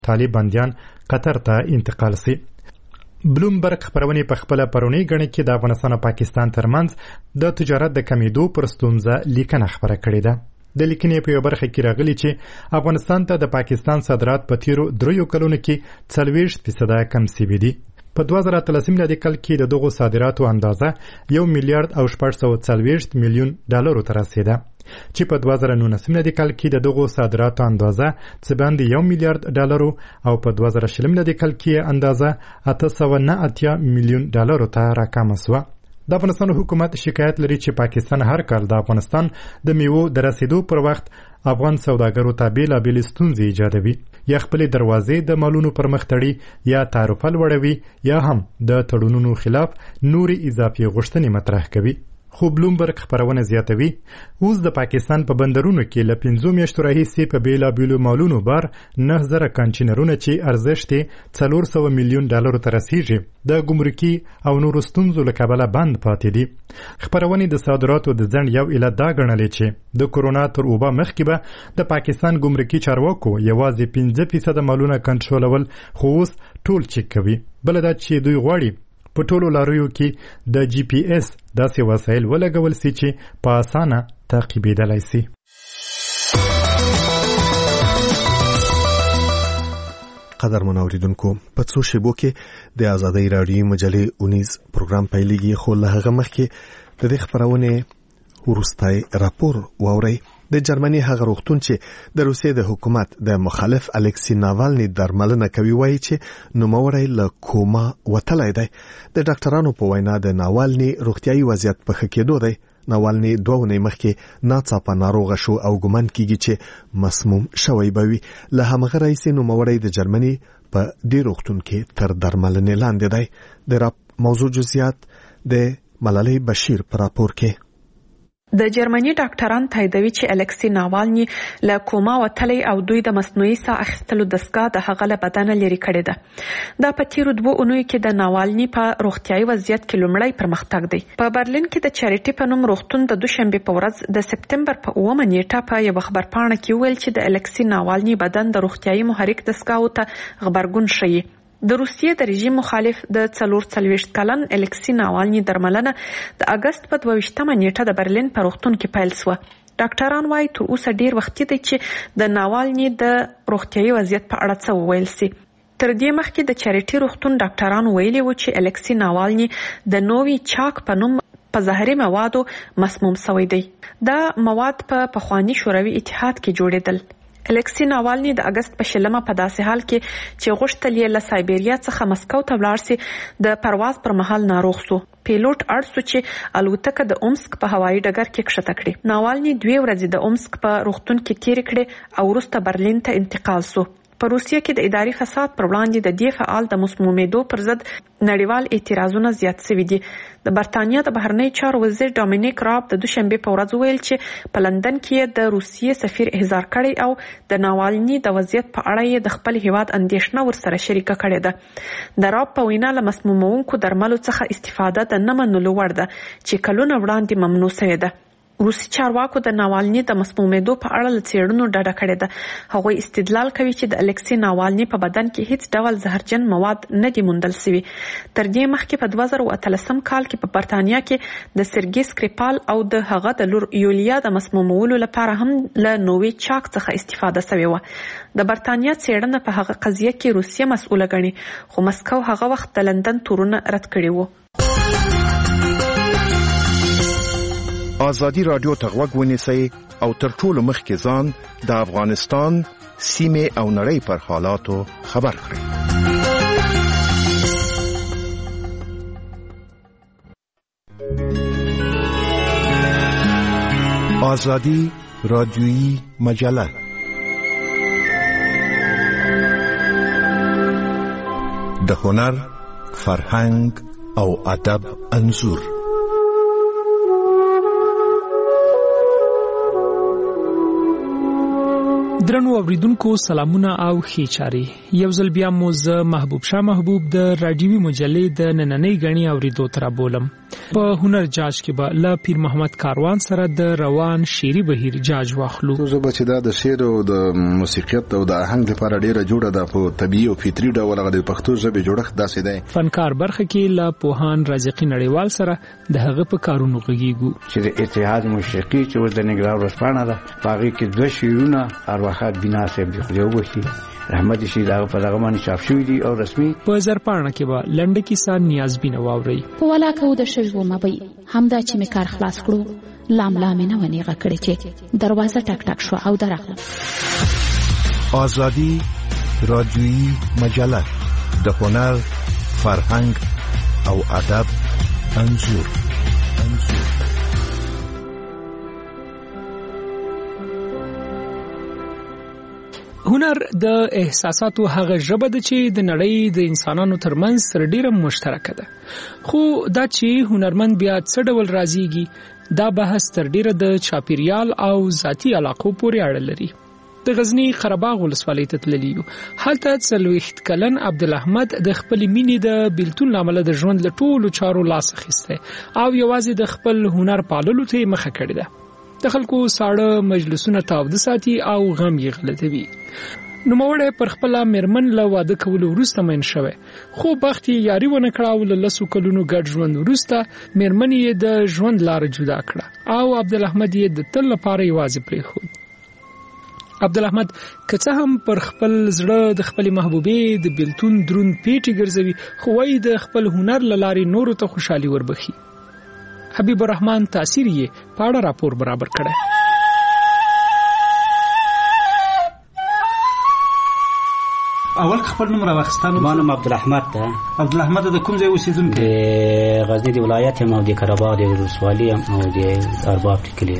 طالب بندیان قطر ته انتقال سي. بلومبرګ خبرونه په خپل پرونی غړي کې د افغانستان او پاکستان ترمنځ د تجارت د کمیدو پر ستونزه لیکنه خبره کړې ده. د لیکنې په یو برخه کې راغلي چې افغانستان ته د پاکستان صادرات په تیرو 3 کلونو کې 40% کم شوي دي. په 2013 میلادي کال کې د دغو صادراتو اندازه 1 میلیارډ او 440 میلیون ډالرو ته رسیده چې په 2019 میلادي کال کې د دغو صادراتو اندازه څه باندې 1 میلیارډ ډالرو او په 2020 میلادي کال کې اندازه 890 میلیون ډالرو ته راکمه شوه. د افغانستان حکومت شکایت لري چې پاکستان هر کال د افغانستان د میوو د رسیدو پر وخت افغان سوداګرو ته بیلابېلې ستونزې ایجادوي، یا خپلې دروازې د مالونو پر مخ تړي، یا تعرفه لوړوي، یا هم د تړونونو خلاف نورې اضافي غوښتنې مطرح کوي. خو بلومبرګ خبرونه زیاتوي اوس د پاکستان په بندرونو کې له 5 میاشتو راهیسې په بیلابېلو مالونو بار 9000 کانټینرونه چې ارزښت یې 400 میلیون ډالرو ته رسیږي د ګمرکي او نورو ستونزو له کبله بند پاتې دي. خبرونې د صادراتو د ځنډ یو علت دا ګڼلې چې د کورونا تر اوبه مخکې به د پاکستان ګمرکي چارواکو یوازې 5% مالونه کنټرولول، خو اوس ټول چک کوي. بل دا چې دوی غواړي په ټولو لاریو کې د جی پی ایس داسې وسایل ولګول سي چې په اسانه تعقیبېدلی سي. قدرمن اوریدونکو، په څو شیبو کې د آزادۍ راډیو مجلې 19 پروګرام پیلېږي، خو له هغه مخکې د دې خبرونې وروستی راپور واورئ. د جرمني هغه روغتون چې د روسیې د حکومت د مخالف الکسی ناوالني درملنه کوي وایي چې نوموړی له کوما وتلی دی. د ډاکټرانو په وینا د ناوالني روغتیايي وضعیت په ښه کېدو دی. ناوالني 2 اونۍ مخکې ناڅاپه ناروغه شو او ګمان کیږي چې مسموم شوی به وي. له همغه راهیسې نوموړی د جرمني په دې روغتون کې تر درملنې لاندې دی. د موضوع جزئیات د ملالۍ بشیر په راپور کې. د جرمني ډاکټران تاییدوي چې الکسی ناوالني له کوما وتلی او دوی د مصنوعي ساه اخیستلو دستګاه د هغه له بدنه لرې کړې ده. دا په تیرو 2 اونیو کې د ناوالني په روغتیايي وضعیت کې لومړی پرمختګ دی. په برلین کې د چاریټي په نوم روغتون د دوشنبه په ورځ د سپتمبر په 9 نیټه په یو خبرپاڼه کې ویل چې د الکسی ناوالني بدن د روغتیايي محرک دستګاو ته خبرګون شي. د روسیې د رژیم مخالف د 44 کلن الکسی ناوالني درملنه د اگست په 22 نیټه د برلین په روغتون کې پیل شوه. ډاکټران وايي تر اوسه ډیر وخت دی چې د ناوالني د روغتیايي وضعیت په اړه څه وویل سي. تر دې مخکې د چاریټي روغتون ډاکټرانو ویلي و چې الکسی ناوالني د نووي چاک په نوم په زهري موادو مسموم شوی دی. دا مواد په پخوانی شوروي اتحاد کې جوړېدل. الکسی ناوالني د اگست په 20 په داسې حال کې چې غوښتل یې له سایبریا څخه مسکو ته ولاړ سي د پرواز پر مهال ناروغ شو. پیلوټ اړ شو چې الوتکه د اومسک په هوایي ډګر کې کښته کړي. ناوالني 2 ورځې د اومسک په روغتون کې تیر کړي او وروسته برلین ته انتقال شو. په روسیه کې د اداري فساد پر وړاندې د دې فعال د مسمومیدو پر ضد نړیوال اعتراضونه زیات شوي دي. د برتانیا د بهرنی چارو وزیر ډومینیک راب د دوشنبه په ورځ ویل چې په لندن کې د روسیې سفیر احضار کړی او د ناوالني د وضعیت په اړه یې د خپل هیواد اندیشنه ورسره شریکه کړې ده. د راب په وینا له مسمومونکو درملو څخه استفاده د نه منلو وړ ده چې کلونه وړاندې ممنوع شوې ده. روسي چارواکو د ناوالني د مسمومیدو په اړه له څېړنو ډډه کړې ده. هغوی استدلال کوي چې د الکسی ناوالني په بدن کې هیڅ ډول زهرجن مواد نه دي موندل شوي. تر دې مخکې په 2013 کال کې په برتانیا کې د سرګي سکریپال او د هغه د لور یولیا د مسمومولو لپاره هم له نووي چاک څخه استفاده شوې وه. د برتانیا څېړنه په هغه قضیه کې روسیه مسؤله ګڼي، خو مسکو هغه وخت د لندن تورونه رد کړي وو. آزادی رادیو ته غوږ ونیسئ او تر ټولو مخکې ځان د افغانستان سیمې او نړۍ پر حالاتو خبر کړئ. آزادی رادیویی مجله د هنر، فرهنګ او ادب انځور. درنو اوریدونکو سلامونه او ښې چارې. یو ځل بیا مو زه محبوب شاه محبوب د رادیوي مجلې د نننۍ غني اوریدو تر بولم. په هنر جاج کې به له پیر محمد کاروان سره د روان شعري بهیر جاج واخلو. زه به چې دا د شعر او د موسیقیت او د آهنګ لپاره ډیره جوړه ده په طبيعي او فطري ډول غو د پښتو ژبې جوړښت داسې دی. فنکار برخه کې له پوهان رازقي نړیوال سره د هغه په کارونو غږیږو چې د اتحاد موسیقي چې د نګران ورسپانه ده باغی کې دوه شعرونه ارواحات بنا صاحب دی خو وشي رحمت شي دا په دغه باندې چاپ شوی دی او رسمي په زرپاڼه کې به لنډه کیسه نیاز بینه واوري. په ولاکه د شوو مبي همدا چې می کار خلاص کړو لام نه ونی غکړي چې دروازه ټک ټک شو او درغله. آزادی رادیویی مجله د هنر فرهنګ او ادب انځور. هنر د احساساتو هغه ژبه ده چې د نړۍ د انسانانو ترمنځ سره ډیره مشترکه ده. خو دا چې هنرمند بیا څه ډول راځيږي دا بحث تر ډیره د چاپیریال او ذاتی علاقو پورې اړه لري. د غزنی قرهباغ ولسوالۍ ته تللیو. هلته 40 کلن عبدالاحمد د خپل مینې د بیلتون لامل د ژوند له ټولو چارو لاس اخیسته او یوازې د خپل هنر پاللو ته مخه کړې ده. د خلکو ساړه مجلسونه تاوده ساتي او غم یې غلطوي. نو موړې پر خپل مرمن له واده کولو وروسته مین شوه خو بخت یې یاري ونه کړاو له لسو کلونو ګډ ژوند وروسته مرمن یې د ژوند لار جدا کړه او عبدالاحمد یې د تل لپاره یوازې پریښود. عبدالاحمد کڅه هم پر خپل زړه د خپل محبوبې د بیلتون درون پیټي ګرځوي خو وای د خپل هنر لاري نورو ته خوشحالي وربخي. حبیب الرحمن تاثیر یې پاړه راپور برابر کړه. اول خپل نوم راوښتانو. ما نوم عبدالاحمد ده. عبدالاحمد د کوم ځای اوسیدونکی؟ د غزنی د ولایت هم او د قرهباغ د ولسوالۍ هم او د ارباب کلی.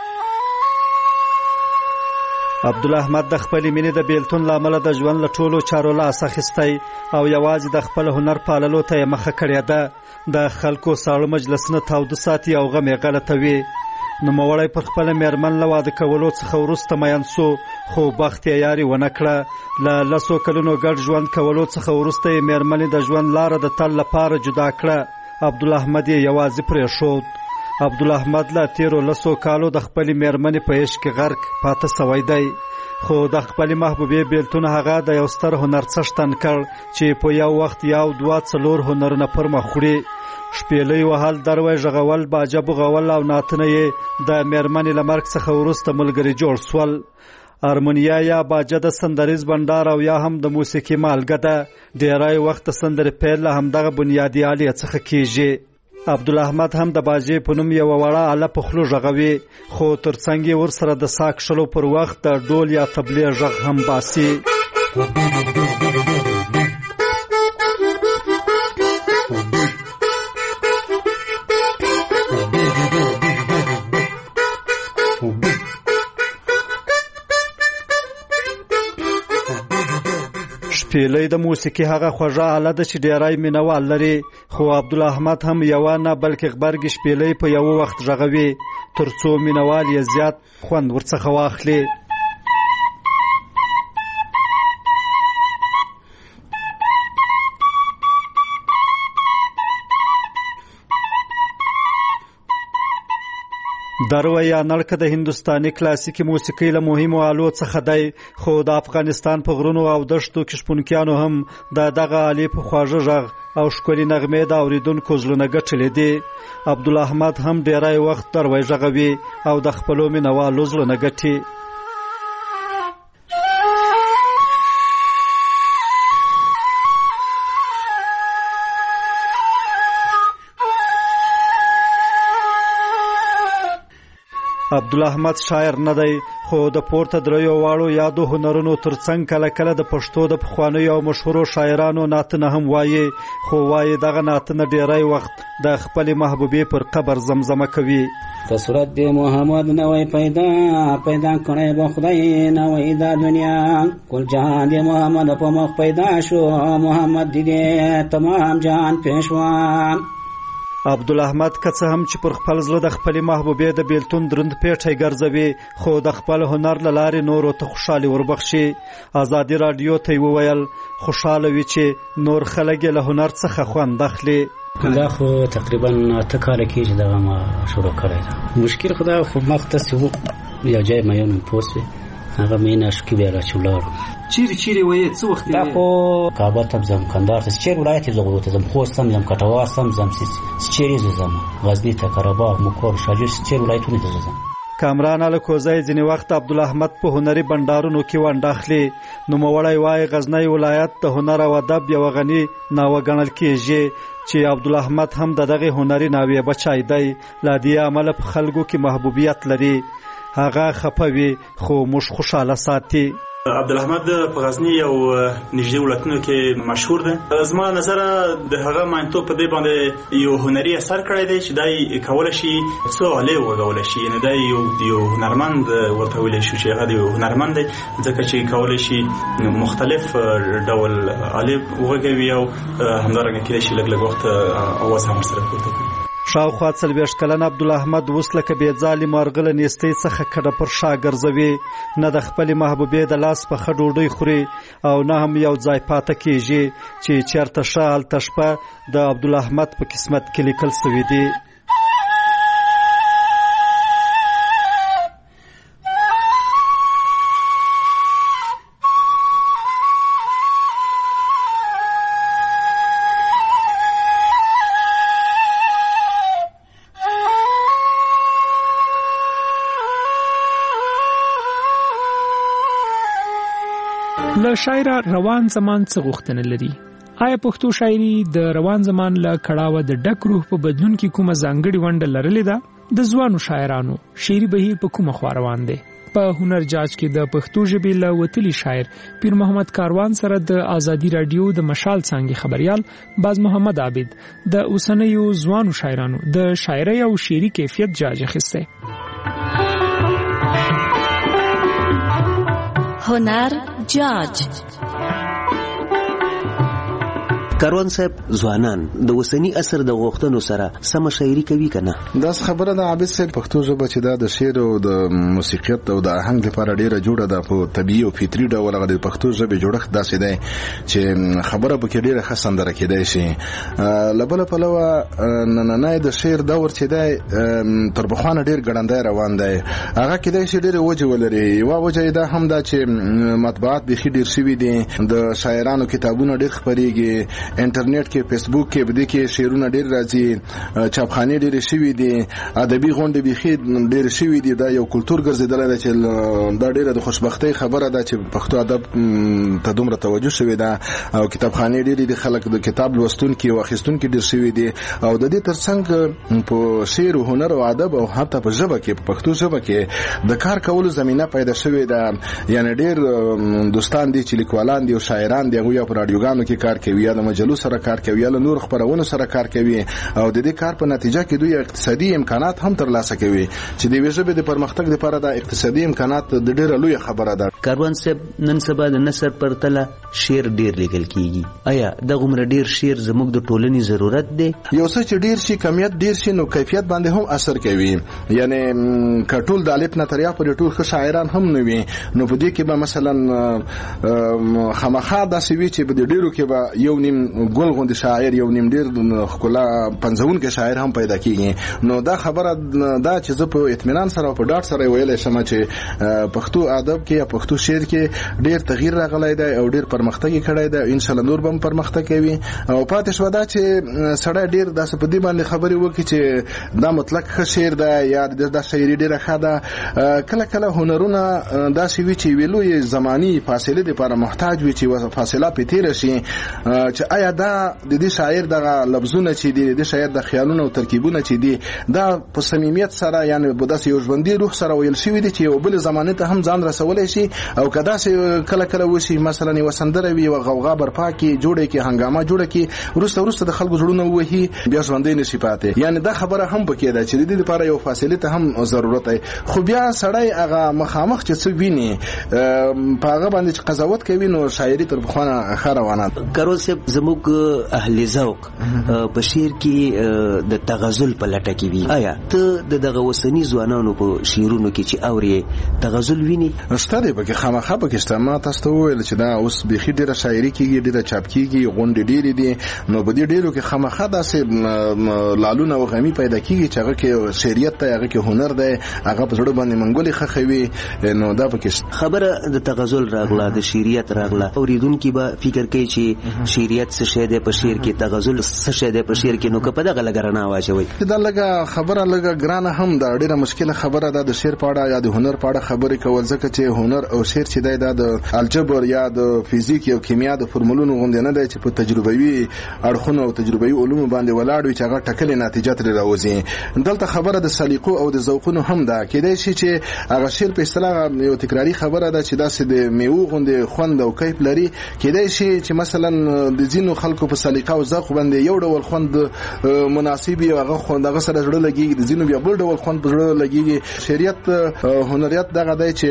عبدالاحمد د خپل مینې د بیلتون لامل د ژوند له ټولو چارو لاس اخیستی او یوازې د خپل هنر پاللو ته مخه کړې ده. د خلکو ساړه مجلسونه تاوده ساتي او غم یې غلطوي. نو موړی پر خپل میرمن له واده کولو څخه وروسته میان سو خو بخت یې یاري ونه کړه. له لسو کلونو ګډ ژوند کولو څخه وروسته یې میرمنې د ژوند لاره د تل لپاره جدا کړه. عبدالاحمد یې یوازې پرېښود. عبدالاحمد له تیرو لسو کالو د خپل میرمنې په عشق غرق پاته سوی دی خو د خپل محبوبې بیلتون هغه د یو ستر هنر څښتن کړ چې په یو وخت یو دوه څلور هنرونه پر مخ وړي. شپېلې وهل دروي ژغول باجه بغول او ناتنه یې د میرمنې له مرګ څخه وروسته ملګري جوړ سول. ارمونیا یا باجه د سندریز بندار او یا هم د موسیقي مالګه ده. ډیری وخت سندرې پیل هم دغه بنیادی آلیه څخه کیږي. عبدالاحمد هم د باجې په نوم یو وړه آله په خلو ژغوي خو ترڅنګ یې ورسره د ساک شلو پر وخت د ډول یا طبلې غږ هم باسي. شپېلې د موسیقي هغه خوږه آله ده چې ډیری مینوال لري خو عبدالاحمد هم یو نه بلکې غبرګې شپېلې په یو وخت غږوي ترڅو مینوال یې زیات خوند ورڅخه واخلي. دروي یا نړکه د هندستاني کلاسیکي موسیقۍ له مهمو آلو څخه دی خو د افغانستان په غرونو او دشتو کې شپونکیانو هم دغه آلې په خواږه غږ او ښکلي نغمې د اوریدونکو زړونه ګټلې دي. عبدالاحمد هم ډیری وخت دروي غږوي او د خپلو مینوالو زړونه ګټي. عبدالاحمد شاعر نه دی خو د پورته دریو واړو یادو هنرونو ترڅنګ کله کله د پښتو د پخوانیو او مشهورو شاعرانو نعتونه هم وایي خو وایي دغه نعتونه ډیری وخت د خپل محبوبې پر قبر زمزمه کوي. په صورت د محمد نوې پیدا کړې به خدای نوې دا دنیا کل جهان د محمد په مخ پیدا شو محمد دې تمام جهان پېښوان. عبدالاحمد که څه هم چې پر خپل زړه د خپلې محبوبې د بیلتون دروند پیټی ګرځوي خو د خپل هنر له لارې نورو ته خوشحالي وربخشي. ازادي راډیو ته وویل خوشحاله وي چې نور خلک له هنر څخه خوند اخلي. دا خو تقریبا 8 کاله کېږي دغه ما شروع کړی ده. مشکل خو دا خو مختص یو ځای ما یو پوسټ هغه مینه شو کې بیا راچولار چیرې وایي څه وخت دا خو کابل ته ځم کندهار ته چیرې ولایت زغرو ته ځم خوست ته ځم کټواز ته ځم چیرې ځم غزنی ته قره‌باغ مکور شاجور چیرې ولایتونه ته ځم. کامران الکوزی ځینې وخت عبدالاحمد په هنري بندارونو کې ونډه اخلي. نوموړی وایي غزنی ولایت د هنر او ادب یو غني ناوه ګڼل کېږي چې عبدالاحمد هم د دغه هنري ناوې بچی دی. له دې امله په خلکو کې محبوبیت لري. هغه خفه وي خو موږ خوشحاله ساتي. عبدالاحمد په غزنی یو نږدې ولایتونو کې مشهور دی. زما نظر د هغه ماینتو په دې باندې یو هنري اثر کړی دی چې دای کولای شي څو علي وګولای شي. یعنی دای یو هنرمند ورته ویل شي چې هغه یو هنرمند دی ځکه چې کولای شي مختلف ډول علي وګوي او همدارنګه کېدای شي لږ وخت اواز هم سره پورته کړي. شاوخوا 40 کلن عبدالاحمد اوس لکه بې ځالې مارغه له نیستۍ څخه کډه پر شا ګرځوي. نه د خپلې محبوبې د لاس پخه ډوډۍ خوري او نه هم یو ځای پاته کېږي چې چېرته شه هلته شپه د عبدالاحمد په قسمت کې لیکل سوي دي. له شاعر روان زمان څه غوښتنه لري؟ آیا پښتو شاعري د روان زمان له کړاوه د ډک روح په بدلون کې کومه ځانګړې ونډه لرلې ده؟ د ځوانو شاعرانو شعري بهیر په کومه خوا روان دی؟ په هنر جاج کې د پښتو ژبې له وتلي شاعر پیر محمد کاروان سره د ازادي رادیو د مشال څانګې خبريال باز محمد عابد د اوسنیو ځوانو شاعرانو د شاعرۍ او شعري کیفیت جاج اخیسته. هنر جاج. کاروان صاحب ځوانان د وسنی اثر د غوښتنو سره سم شاعري کوي کنه؟ دا خبره د عابد صاحب پښتو ژبه چې دا د شعر او د موسیقیت او د آهنګ لپاره ډیره جوړه ده په طبيعي او فطري ډول. د پښتو ژبه جوړښت داسې دی چې خبره به کې ډیره ښه سندره کېدای شي. لبل په لوا نه د شعر دور چې دی تر بخوانه ډیر ګړندای روان دی. هغه کېدای شي ډیره وجه ولري. یو وجه دا هم دا چې مطبوعات به ډیر شوي دي، د شاعرانو کتابونه ډیر خبريږي، انټرنیټ کې فیسبوک کې بده کې شعرونه ډیر راځي، چاپخانه ډیر شوي دي، ادبي غونډې به ډیر شوي دي. دا یو کلچر ګرځیدل دی چې دا ډیره د خوشبختۍ خبره ده چې پښتو ادب ته دومره توجه شوی ده او کتابخانه ډیر دي، خلک د کتاب لوستونکي او اخیستونکي ډیر شوي دي. او د دې ترڅنګ په شعر او هنر او ادب او حتی په ژبه کې په پښتو ژبه کې د کار کولو زمينه پیدا شوې ده. یعنی ډیر دوستان دي چې لیکوالان دي او شاعران دي، هغه په رادیوګانو کې کار کوي، یا د مجلو سره کار کوي، یا نور خبرونو سره کار کوي او د دې کار په نتیجه کې دوی اقتصادي امکانات هم ترلاسه کوي چې د ژبې د پرمختګ لپاره د اقتصادي امکانات د ډیره لوی خبره ده. کاروان صاحب نن سبا د نثر پر تله شعر ډیر لیکل کیږي. آیا د غومره ډیر شعر زموږ د ټولنې ضرورت دی؟ یو څه چې ډیر شي کمیت ډیر شي نو کیفیت باندې هم اثر کوي. یعنی کټول د الف نتریا پر ټول ښه شاعران هم نه وي نو په دې کې به مثلا خامخا د سوي چې په ډیرو کې به یو نیم ګل غوندي شاعر، یو نیم ډیر خلا پنځون کې شاعر هم پیدا کیږي. نو دا خبره دا چې زه په اطمینان سره او په ډاټ سره ویلې شم چې پښتو ادب کې یا پښتو شعر کې ډیر تغییر راغلی دی او ډیر پرمختګ کړی دی. ان شاء الله نور به پرمختګ کوي او پاتې شو دا چې سړی ډیر داسې په دې باندې خبرې وکړي چې دا مطلق ښه شعر دی یا د شاعري ډیره ښه ده. کله کله هنرونه داسې وي چې ویلو یې زماني فاصله لپاره محتاج وي چې فاصله په تیر شي چې آیا دا د دې شاعر دغه لفظونه چې دي د شاعر د خیالونو او ترکیبونه چې دي دا په صمیمیت سره یعنی په داسې یو ژوندۍ روح سره ویل شوی دي چې یو بل زمانه ته هم ځان رسولای شي او کدا سه کله کله وشي مثلا یو سندره وي او غوغا برپا کې جوړه کې هنګامه جوړه کې ورسته د خلکو جوړونه وهي بیا ژوندۍ نشي پاتې. یعنی دا خبره هم پکې ده چې د دې لپاره یو فاصله ته هم ضرورت دی. خو بیا سړی هغه مخامخ چې څه ویني په هغه باندې قضاوت کوي نو شاعري تر بخونه خروانه. کارول صاحب زموږ زموږ اهل ذوق په شعر کې د تغزل په لټه کې وي. آیا ته دغه وسنی ځوانانو په شعرونو کې چې اوري تغزل ویني؟ ستاره به خامخا به کې ما تاسو ته ویل چې دا اوس بخي ډیره شاعري کېږي، ډیره چاپ کېږي، غونډې ډیرې دي، نو په دې ډیرو کې خامخا داسې لالونه او غمی پیدا کېږي چې هغه کې شعریت ته، هغه کې هنر دی، هغه په زړه باندې منګولې خخوي. نو دا پکې خبره د تغزل راغله، د شعریت راغله. اوریدونکو به فکر کوي چې شعریت څه شی دی په شعر کې، تغزل څه شی دی په شعر کې، نو که په دغه لګرانه واچوي. دا لګه خبره لګه ګرانه هم دا ډیره مشکله خبره ده د شعر په اړه یا د هنر په اړه خبرې کول، ځکه چې هنر او شعر چې دی دا د الجبر یا د فزیک او کیمیا د فرمولونو غوندې نه دی چې په تجربوي اړخونو او تجربوي علومو باندې ولاړ وي چې هغه ټاکلې نتیجه ترې راوځي. دلته خبره د سلیقو او د ذوقونو هم ده. کېدای شي چې هغه شعر په اصطلاح یو تکراری خبره ده چې داسې د میوه غوندې خوند او کیف لري. کېدای شي چې مثلا د ځینو خلکو په سلیقه او ذوق باندې یو ډول خوند مناسب وي، هغه خوند هغه سره زړه لګي، د ځینو بیا بل ډول خوند په زړه لګي. شعریت هنریت دغه دی چې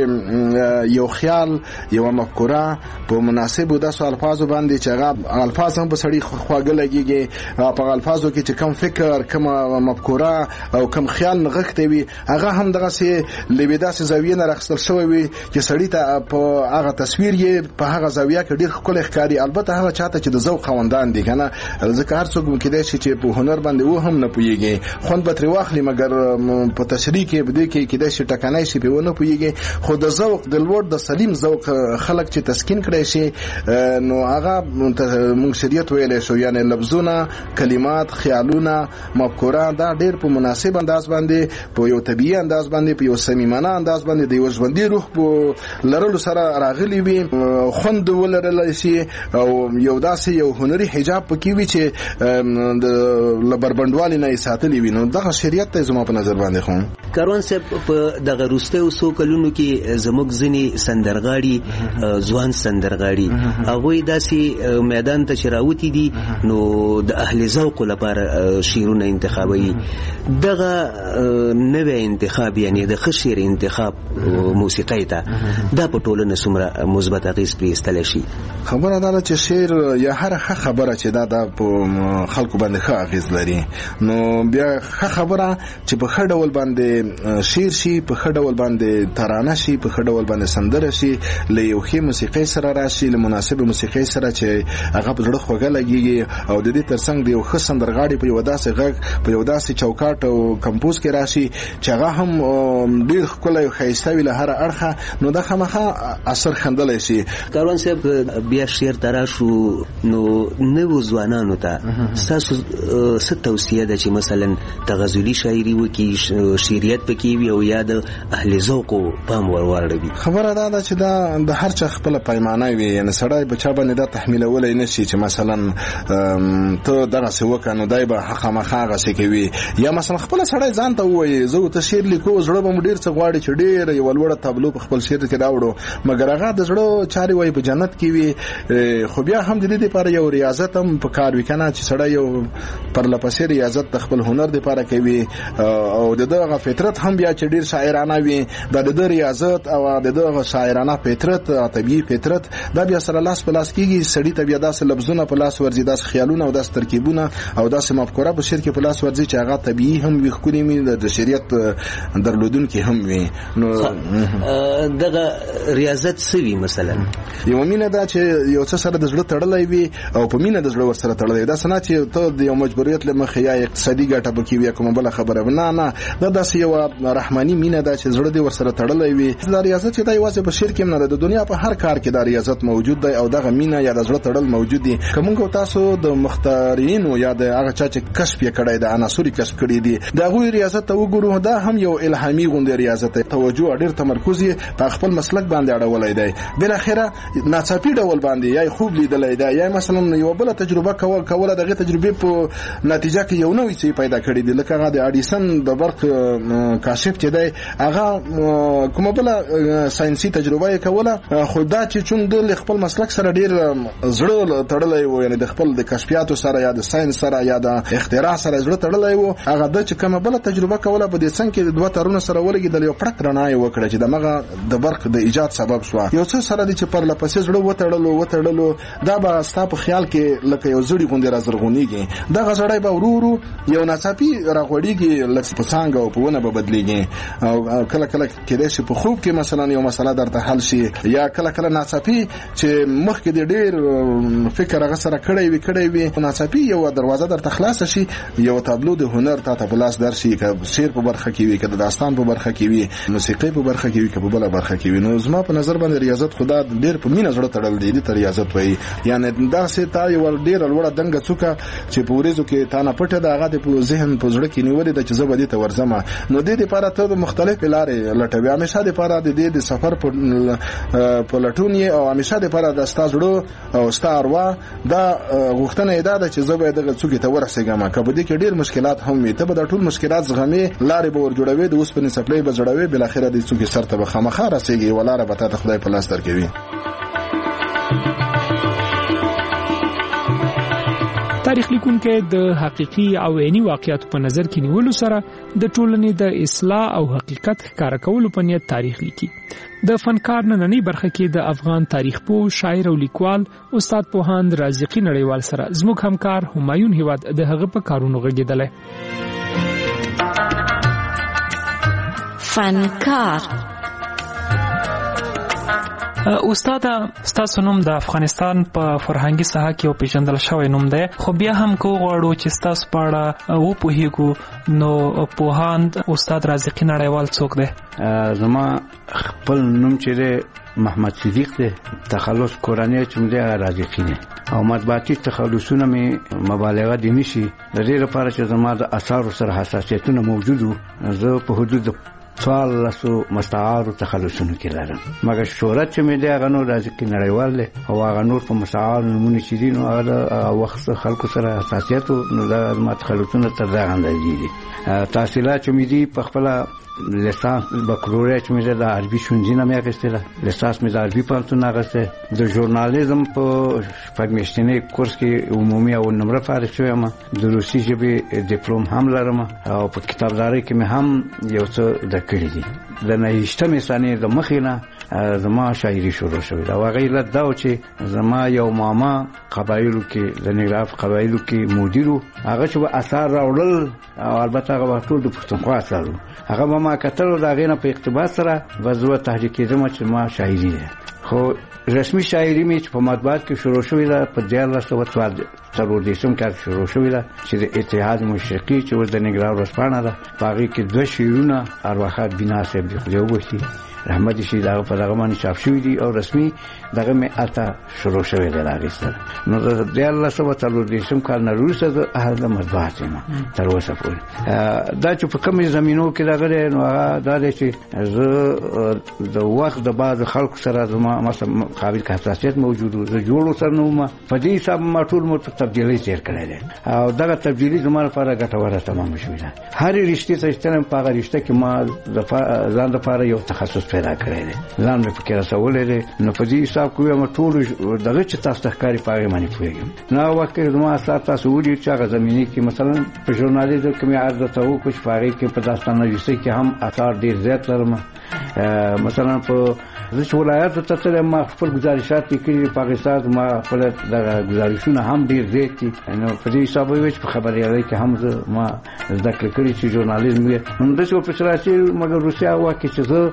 یو خیال، یو مفکوره په مناسبو داسو الفاظو باندې چې هغه الفاظ هم په سړي خواږه لګيږي، په الفاظو کې چې کم فکر، کم مفکوره او کم خیال نغښته وي، هغه هم دغه سي لویدا سي زاویه نه راخستل شوی وي چې سړی ته په هغه تصویر یې په هغه زاویه کې ډیر ښکلی ښکاري. البته هغه چاته چې د ذوق خوندان دي کنه، ځکه هر څوک کېدای شي چې په هنر باندې و هم نه پوهیږي، خوند به ترې واخلي، مګر په تشریح کې بده کې کېدای شي ټکنای شي په ونه پوهیږي. خو د ذوق د لوړ د سلیم ذوق خلک چې تسکین کړي شي، نو هغه موږ شریعت ویلې شو، یعنی لفظونه، کلمات، خیالونه، مفکوره دا ډیر په مناسب انداز باندې، په یو طبيعي انداز باندې، په یو صمیمانه انداز باندې د یو ژوندۍ روح په لرلو سره راغلي وي، خوند ولرل شي او یو داسې یو هنري حجاب پکې وي چې د لبربندوالي نه ساتلي وي. نو دغه شریعت ته زما په نظر باندې خو کاروان صاحب په دغه روسته سو کلونو کې زموږ ځنی سندرغاړي، ځوان سندرغاړي، هغه داسې میدان ته شراوتی دي، نو د اهل ذوق لپاره شیرونه انتخابوي. دغه نوې انتخاب یعنی د خشیر انتخاب موسیقي ته دا په ټولنه سمره مثبت اغیز پریستل شي. خبره ده چې شعر یا هر خبره چې دا په خلکو باندې ښه اغیز لري، نو بیا خبره چې په خړ ډول باندې شعر شي، په خړ ډول باندې ترانه شي، په خړ ډول باندې سندره شي، له یو ښه موسیقي سره راشي، له مناسبه موسیقي سره چې هغه په زړه خوږه لګيږي، او د دې ترڅنګ د یو ښه سندرغاړي په یو داسې غږ، په یو داسې چوکاټ او کمپوز کې راشي چې هغه هم ډیر ښکلی او ښایسته وي له هر اړخه، نو دا خامخا اثر خندلی شي. کاروان صاحب بیا شعر ته راشو، نو نوو ځوانانو ته ستاسو څه توصیه ده چې مثلا تغزلي شاعري وکړي، شعریت پکې وي او یا د اهل ذوقو پام ورواړوي؟ خبره ده چې دا د هر چا خپله پیمانه وي، یعنی سړی به چا باندې دا تحمیلولی نه شي چې مثلا ته دغسې وکړه نو دی به خامخا هغسې کوي، یا مثلا خپله سړی ځان ته ووایي زه ته شعر لیکو، زړه به مو ډېر څه غواړي چې ډېره یوه لوړه تابلو په خپل شعر کې راوړو، مګر هغه د زړه چارې وایي په جنت کې وي. خو بیا هم د دې دپاره یو ریاضت هم په کار وي که نه، چې سړی یو پرلپسې ریاضت د خپل هنر دپاره کوي، او د دغه فطرت هم بیا چې ډېر شاعرانه وي، دا د ده ریاضت او د دغه شاعرانه فطرت، طبیعي فطرت، دا بیا سره لاس په لاس کېږي. سړي ته بیا داسې لفظونه په لاس ورځي، داسې خیالونه او داسې ترکیبونه او داسې مفکوره په شعر کې په لاس ورځي چې هغه طبیعي هم وي، ښکلي وي، د شریعت درلودونکي هم وي. نو دغه ریاضت څه وي؟ مثلا یو مینه ده چې یو څه سره د زړه تړلی وي او په مینه د زړه ورسره تړلی، دا څه نه چې ته د یو مجبوریت له مخې یا اقتصادي ګټه پکې وي یا کومه بله خبره، نه، دا داسې یوه رحماني مینه ده چې زړه دې ورسره تړلی وي. دا ریاضت چې دا یوازې په شعر کې هم نه ده، د دنیا په هر کار کې دا ریاضت موجود دی او دغه مینه یا د زړه تړل موجود دي. که موږ تاسو د مخترعینو یا د هغه چا چې کشف یې کړی د عناصر کشف کړي دي د هغوی ریاضت ته وګورو، دا هم یو الهامي غوندې ریاضت دی، توجه ډېر تمرکز یې په خپل مسلک باندې اړولی دی، بالاخره ناڅاپي ډول باندې یا خوب لیدلی دی یا مثلا یو بله تجربه کوله، دغې تجربې په نتیجه کې یو نوی څه پیدا کړي دي، لکه هغه د اډیسن د برق کاشف چې دی، هغه کومه بله ساینسي تجربه یې کوله، خو دا چې چون د خپل مسلک سره ډېر زړه تړلی و، یعنی د خپل د کشفیاتو سره یا د ساینس سره یا د اختراع سره زړه تړلی و، هغه د چې کومه بله تجربه کوله په دې څنګ کې دوه تارونه سره ولګېدل، یو پړک رڼا یې وکړه چې دمغه د برق د ایجاد سبب شوه. یو څه سره دی چې پرله پسې زړه وتړلو دا به ستا په په خیال کې لکه یو زړی غوندې راځرغونیږي دا غزړای به ورورو یو ناڅاپي راغوړیږي لکه په څنګه او په ونه به بدلیږي او کله کله کېدای شي په خوب کې مثلا یو مسله درته حل شي یا کله کله ناڅاپي چې مخکې د ډېر فکر هغه سره کړی وي ناڅاپي یو دروازه درته خلاص شي یو تابلو د هنر ته بلاس درشي که شعر په برخه کې وي که د داستان په برخه کې وي موسیقي په برخه کې وي که په بل برخه کې وي نو زما په نظر باندې ریاضت خدا ډېر په مینه زړه تړل دی ته ریاضت وایي یعنی دا سه تا یو ډېر لوړه دنګه څوکه چې په ورځو کې تا نه پټه ده هغه په ذهن په زړه کې نیولې ده چې زه به دې ته ورځم نو د دې لپاره ته مختلف لارې لټوي همیشه د لپاره د دې سفر په لټونی او همیشه د لپاره د استازړو او ستاروا دا غوښتنه ده چې زه به دغه څوکې ته ورسېږم کبه دې کې ډېر مشکلات هم وي ته به د ټول مشکلات زغمي لارې به ورجوړوي د اوسپنې سپلای به جوړوي بل اخر د څوکې سر ته به خامخا رسېږي ولاره به ته خدای په لاس درکوي تاریخ لیکونکو د حقيقي او عیني واقعیتو په نظر کې نیولو سره د ټولنې د اصلاح او حقیقت ښکارا کولو په نیت تاریخ لیکي د فنکار نننۍ برخه کې د افغان تاریخ پوه شاعر او لیکوال استاد پوهاند رازقي نړیوال سره زموږ همکار همایون هیواد د هغه په کارونو غږیدل فنکار استاد ستاسو نوم د افغانستان په فرهنګي ساحه کې او پیژندل شوی نوم دی خو بیا هم کو غواړو چې ستاسو په اړه و پوهیږو نو پوهاند استاد رازقي نړیوال څوک دی زما خپل نوم چې دی محمد صدیق دی تخلص کورنۍ چې مې دی رازقي دی او مطبوعاتي تخلصونه مې مبالغه دي نشي د دې لپاره چې زما د اثارو سره حساسیتونه موجود وو زه په حدود سوال لسو مستعار تخلصونو کې لرم مګر شهرت چې مې دی هغه نور رازقي نړیوال دی او هغه نور په مستعار نمونه چې دي نو هغه وخت خلکو سره حساسیت نو دا ما تخلصونه تر ځان اندازې دي تحصیلات چې مې دي په خپل لیسانس بکالوریا چې مې د عربي شونځینه مې اخیستله لیسانس مې د عربي پوهنتون اخیسته د ژورنالیزم په شپږمیاشتني کورس کې عمومي او نمره فارغ شوم د روسي ژبې ډیپلوم هم لرم او په کتابدارۍ کې مې هم یو څه د کړی دي د 19مې سنې د مخې نه زما شاعري شروع شوې او هغه علت دا و چې زما یو ماما قبایلو کې د نګراف قبایلو کې مدیر هغه چې اثار راوړل او البته هغه ټول د پښتونخوا اثار هغه ما کتل دا غینه په اقتباس سره وزو تحریک زما چې ما شاعري ده خو رسمي شاعري مې چې په مطبوعات کې شروع شوې ده په 1914 کې شروع شوې ده چې د اتحاد مشرقي چې ور د نګراو ورسپانه ده باغی کې 2 شعرونه ارواحات بنا صاحب دی خو وګورئ رحمت شي دا په دغه باندې چاپ شوی دی او رسمي دغه مې اته شروع شوی دی راغستل نو د 1914 کال نه وروسته د اهل مطبوعات ما تر اوسه پورې دا چې په کومې زمينو کې راغلی نو هغه دا دی چې زه د وخت د بعض خلکو سره زما مثلا قابل حساسیت موجود و زه جوړو سره نو ما په دې حساب ما ټول مو تبدیلی تیر کړی دی او دغه تبدیلی زما لپاره ګټوره تمام شوې ده هر رښتې څه په هغه رښتې کې ما ځان لپاره یو تخصص پیدا کړی دی ځان مې فکر رسولې دی نو په دې حساب کې ما ټول دغه چې تاسو تخکاری پاره باندې پوهیږم نو وخت زما اثر تاسو ولې چې هغه زمینی کې مثلا په ژورنالیزم کې مې عرض ته وکړ چې پاره کې په داستان نویسۍ کې هم اثار ډیر زیات لرم مثلا په زه ولایت ته تل ما خپل گزارشات لیکلي پاکستان ما خپل د گزارشونه هم ډیر زیات دي نو په دې حساب وایي په خبريالۍ کې هم ما ذکر کړی چې ژورنالیزم نو د څو په سره چې مګر روسیا واکه چې زه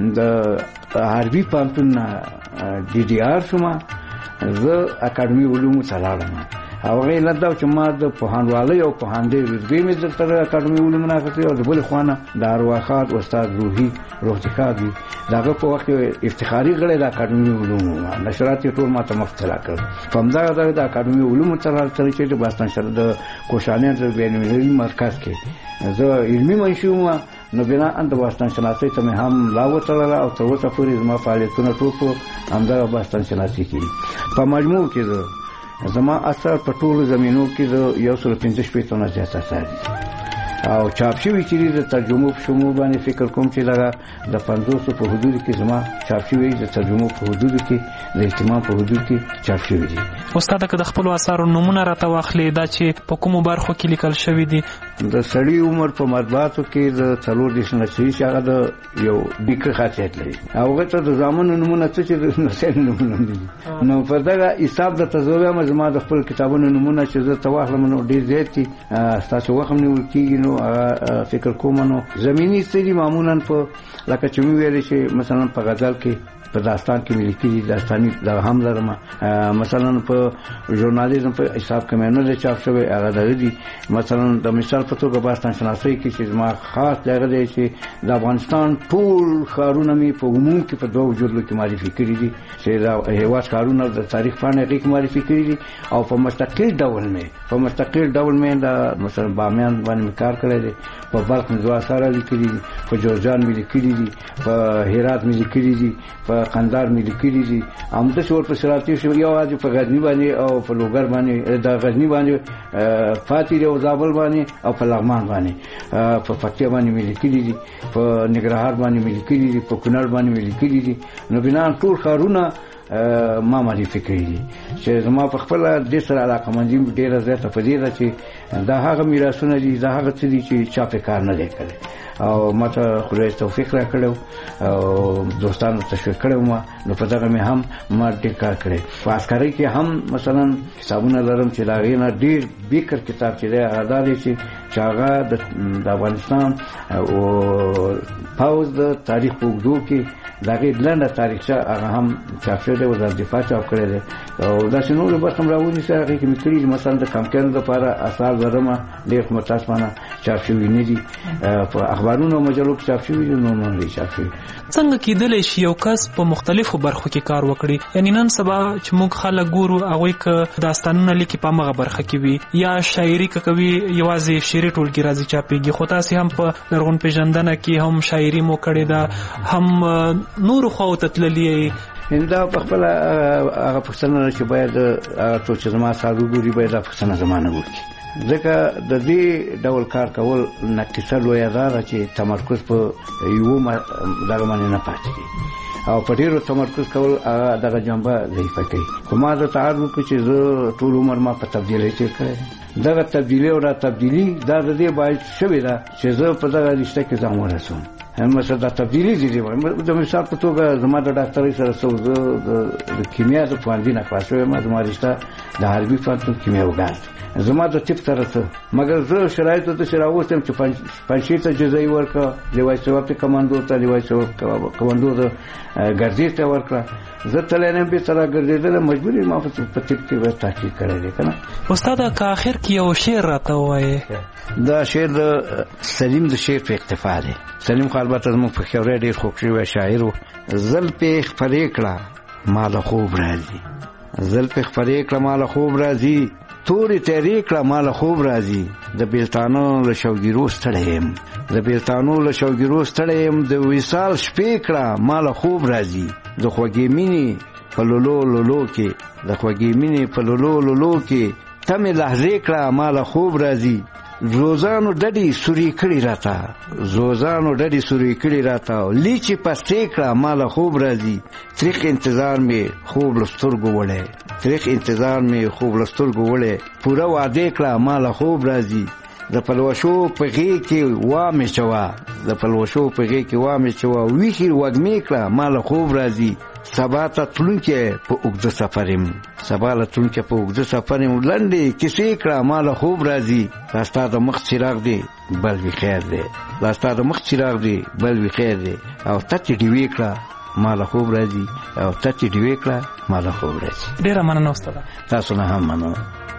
د عربي پوهنتون DDR شوم زه اکاډمي علوم ته لاړم او غیر دا چې ما د پوهانوالۍ او پوهاندې رتبې مې تر اکاډمي علوم نه اخیستې او د بل خوانه د ارواحات استاد روحي روحتخابي داغه په وخت افتخاري غړي د اکاډمي علوم نشرات ټول ما ته مفتلا کړ په همدغه د اکاډمي علوم تر چې د باستان سره د کوشانیان د بینالمللي مرکز کې زه علمي منشوم نو بنا اند باستان شناسي ته هم لاوتل او تر اوسه پورې زما فعالیتونه ټول همدغه باستان شناسي کې په مجموع کې زما اثر په ټولو زمینو کې د 115 نه زیات اثر دي او چاپ شوی چې د ترجمه په شمول باندې فکر کوم چې لږه د 500 په حدود کې زما چاپ شوی د ترجمه په حدود کې د اهتمام په حدود کې چاپ شوی دي. استاد که د خپل اثارو نمونه راته واخلي دا چې په کومو برخو کې لیکل شوی دي؟ د سړی عمر په مطبوعاتو کې د 4 نشري چې هغه د یو ډیکر خاصیت لري او هغه ته د زامنو نمونه څه چې د نسل نمونه دي. نو په دغه حساب د تزویه مجموعه د خپل کتابونو نمونه چې زه تواخلم نو ډیر زیات دي. تاسو وخت نیول کیږي نو فکر کوم نو زمینی سری معمولا په لکه چې ویل شي مثلا په غزل کې په داستان کې لیکلي داستاني د هم لرم مثلا په ژورنالیزم په حساب کې مې نه چاپ شوی هغه دغه مثلا د مثال په توګه باستان شناسي کې چې ما خاص دغه دی چې د افغانستان ټول ښارونه می په عموم کې په دوه وجودلو کې معرفي کړی دي چې دا هیواد ښارونه د تاریخ باندې کې معرفي کړی دي او په مستقل ډول مې دا مثلا بامیان باندې کار کړی دی په بلخ مزوا سره لیکلي دي په جوزجان مې لیکلي دي په هرات مې لیکلي دي په قندار مې لیکلي دي همدا څور په سراتي شو یو واځي په غزنی باندې او په لوګر باندې د غزنی باندې فاتح او زابل باندې او په لغمان باندې په پکتیا باندې مې لیکلي دي په ننګرهار باندې مې لیکلي دي په کونړ باندې مې لیکلي دي نو بنا ټول ښارونه ما معرفي کړی دي چې زما په خپل د سره علاقه مندي ډیره زیاته په دې ده چې دا هغه میراثونه دي دا هغه څه دي چې چا په کار نه دی کړی او ماته خدای توفیق راکړو او دوستانو تشویق کړو ما نو په دغه مې هم ما ډیر کار کړی په عسکرۍ کې هم مثلا حسابونه لرم چې دا غینه ډیر بیکر کتاب چې دی هغه دی چې هغه د افغانستان او پاوز د تاریخ په اوږدو کې دغه لنډه تاریخچه هغه هم چاپ شوی دی وزارت دفاع چاپ کړی دی او دا چې نور به هم راوړي چې هغه کې مکري مثلا د کمپیانو لپاره اثار ورما ډېر متاسفانه چاپ شوی نه دي په اخبارونو او مجلو کې چاپ شوی نو نه لري چاپ شوی. څنګه کېدلی شي یو کس په مختلفو برخو کې کار وکړي؟ یعنی نن سبا چې موږ خلک ګورو هغوی که داستانونه لیکي په هغه برخه کې وي یا شاعري کوي یوازې شعري ټولګي راځي چاپېږي خو تاسې هم په لرغون پیژندنه کې هم شاعري مو کړې ده هم نورو خواو ته تللي دا په خپل هغه پښتنه چې باید ټول چې زما ساده ګوري باید دا پښتنه زمانه وکړي ځکه د دې ډول کار کول نقصه لوی ده چې تمرکز په یو دغه باندې نه پاتې او په ډیرو تمرکز کول دغه جنبه ضعیفه کوي. کومه د تعارض کې چې زه ټول عمر ما په تبدیلی تیر کړی دغه تبدیلی او را تبدیلی دا د دې باید شوی ده چې زه په دغه رشته کې ځان ورسوم مثلا دا تبدیلی دي د مثال په توګه زما د ډاکټرۍ سره د کیمیا د پوهنځي نه خلاص شوی ما زما رشته د حربي پوهنتون کیمیاوګان زما د طب طرفه مګر زه شرایطو ته راوستم چې پنځه ته جزایي ورکړه لوی ثواب کمانډو ته لوی ثواب کمانډو د ګرځي ته ورکړه زه تلنه به تر ګرځیدل مجبورې ما په طب کې به تحقیق کړی دی کنه. استاد که اخر کې یو شعر راته وایي دا شعر د سلیم د شعر په اکتفا دی. سلیم خو البته زموږ په خیال ډېر خوږ شوی شاعر و. زل په خپرې کړه مال خوب راځي زل په خپرې کړه مال خوب راځي تورې تیرې کړه مال خوب راځي د بیلتانو له شوګیرو ستړی یم د بیلتانو له شوګیرو ستړی یم د وصال شپې کړه مال خوب راځي د خوږې مینې په لولو لولو کې د خوږې مینې په لولو لولو کې تمې لحظې کړه مال خوب راځي زوزانو ډډې سوري کړي راته لیچې پستې کړه مال خوب راځي تریخ انتظار مې خوب لسترګو وړې پوره وعده کړه مال خوب راځي د پلوشو په غېږ کې وامې چوا ویښې وږمې کړه مال خوب راځي سبا ته تلونکې په اوږده سفر یم لنډې کیسې کړه مال خوب راځي راستا د مخ چراغ دی بل وي خیر دی او تچې ډیوې کړه مال خوب راځي ډیره مننه استاد تاسو نه هم مننه.